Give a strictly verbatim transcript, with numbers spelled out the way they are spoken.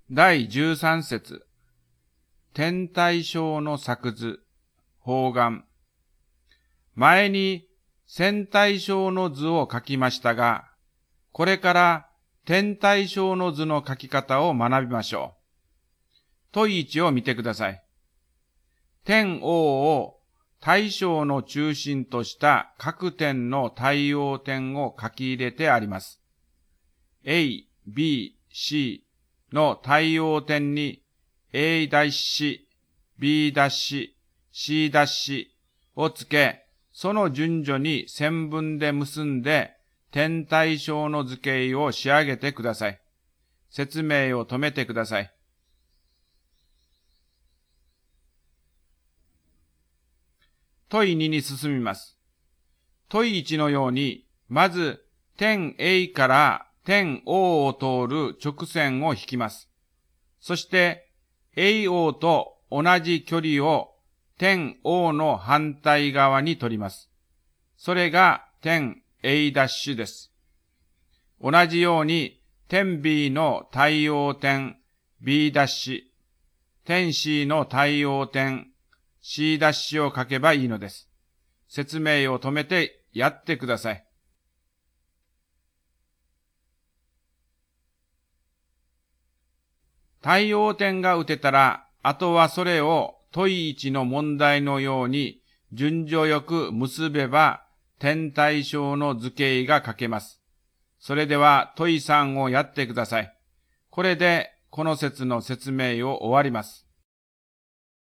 だいじゅうさん節。天体小の作図、方眼。前に線体小の図を書きましたが、これから天体小の図の書き方を学びましょう。問いいちを見てください。点 O を対象の中心とした各点の対応点を書き入れてあります。A、B、C の対応点に A'、B'、C' をつけ、その順序に線分で結んで点対称の図形を仕上げてください。説明を止めてください。問いにに進みます。問いいちのように、まず点 A から点 O を通る直線を引きます。そして エーオー と同じ距離を点 O の反対側に取ります。それが点 A' です。同じように点 B の対応点 B'、点 C の対応点 C' を書けばいいのです。説明を止めてやってください。対応点が打てたら、あとはそれを問いいちの問題のように順序よく結べば点対称の図形が書けます。それでは問いさんをやってください。これでこの節の説明を終わります。